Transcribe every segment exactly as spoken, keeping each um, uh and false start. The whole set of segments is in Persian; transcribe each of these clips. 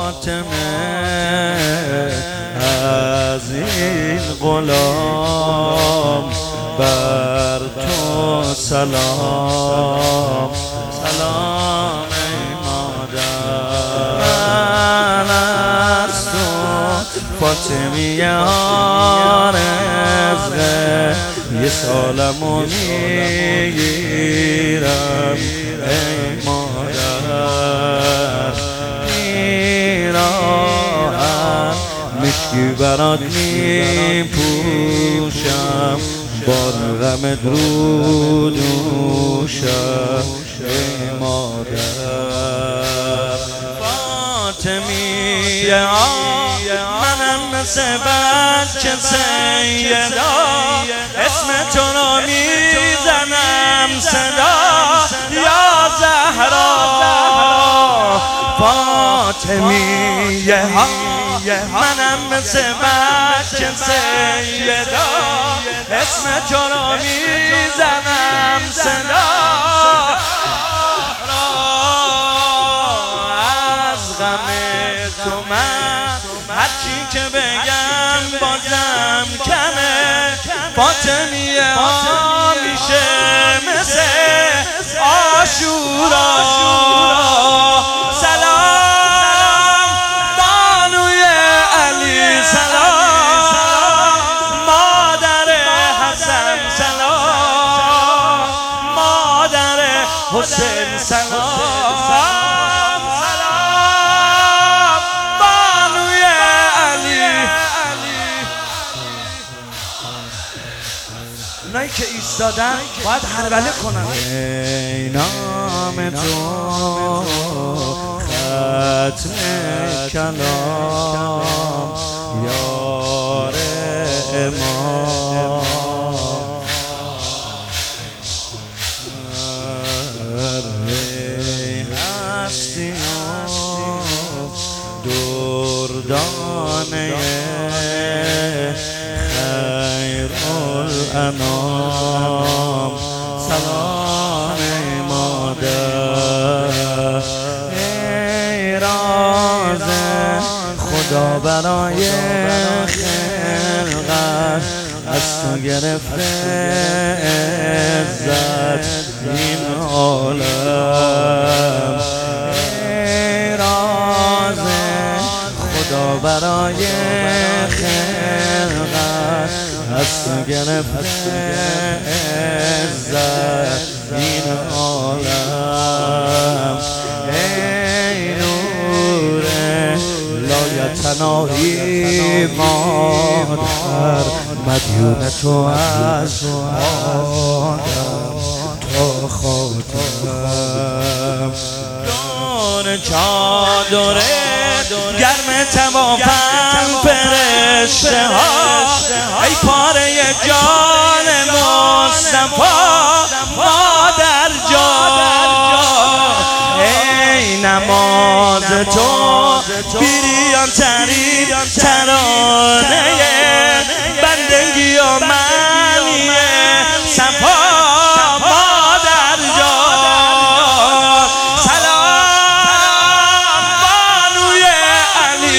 فاطمه از این غلام بر تو سلام سلام ای مادر. من از تو فاطمیه آرزه یه سالمو میگیرم ای مادر. پیراهن مشکی برات میپوشم بار غمت رو دوشم ای مادر. فاطمیه منم مثل بچه سیدا اسم تو رو میزنم صدا یا زهرا. فاطمیه منم مثل بچه سیدا اسم تو رو میزنم صدا. از غم تو من هرچی که بگم بازم کمه. فاطمیه ها میشه مثل عاشورا. سلام بانوی علی سلام مادر حسن سلام مادر حسین سلام. اونایی که ایستادن باید هربله کنن. ای نام تو ختم کلام یار امام. ای هستی دردانه انام سلام ای مادر. ای راز خدا برای خلقت از تو گرفته عزت این عالم. ای راز خدا برای خلقت از تو گرفته عزت این عالم. ای نور لایتناهی مادر مدیون تو از آدم تا خاتم. دور چادره گرم توافن فرشته ها ای پاره جان مصطفی مادر جان. ای نماز تو بیریان ترین ترانه بندگی و معنی صفا مادر جان. سلام بانوی علی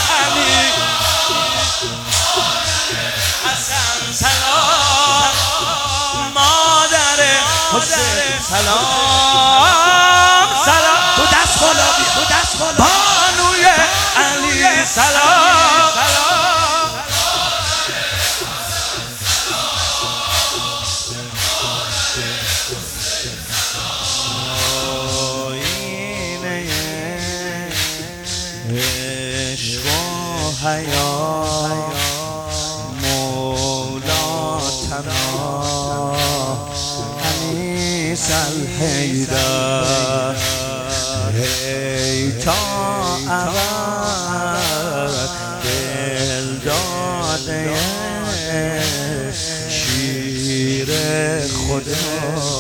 حسن سلام مادر حسین سلام سلام. تو دست بالا تو دست بالا بانوی علی سلام سلام. آینه عشق و حیا الحیدر. ای تا ابد دل داده شیر خدا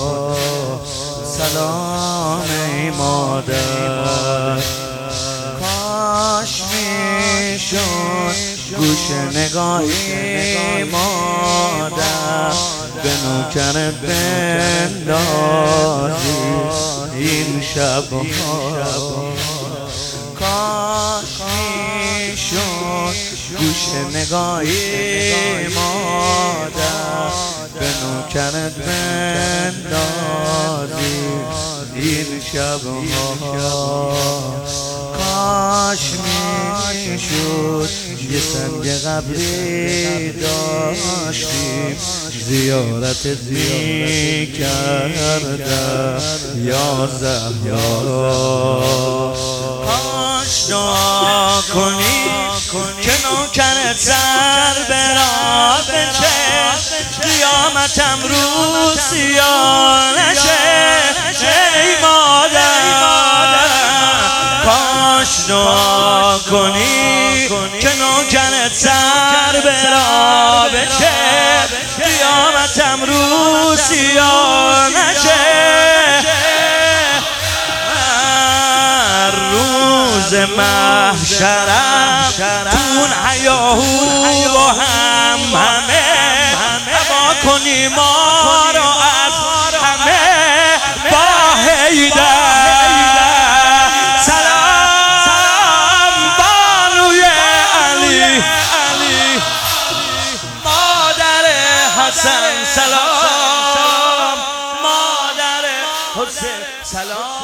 سلام ای مادر. کاش میشد گوش نگاهی مادر به نوکرت بندازی این شبها. کاش گوش نگاهی مادر به نوکرت بندازی این شبها. کاش میشد یه سنگ قبری داشتیم زیارتت میکردم یا زهرا. کاش دعا کنی که نوکرت سر برا بچه قیامتم روز سیاه نشه ای مادر. کاش دعا کنی که نوکرت سر برا بچه قیامتم روز سیاه نشه. روز محشرم تون حیاهو با هم همه هوا کنی ما رو از همه با حیدر. سلام بانوی علی مادر حسن، سلام مادر حسین، سلام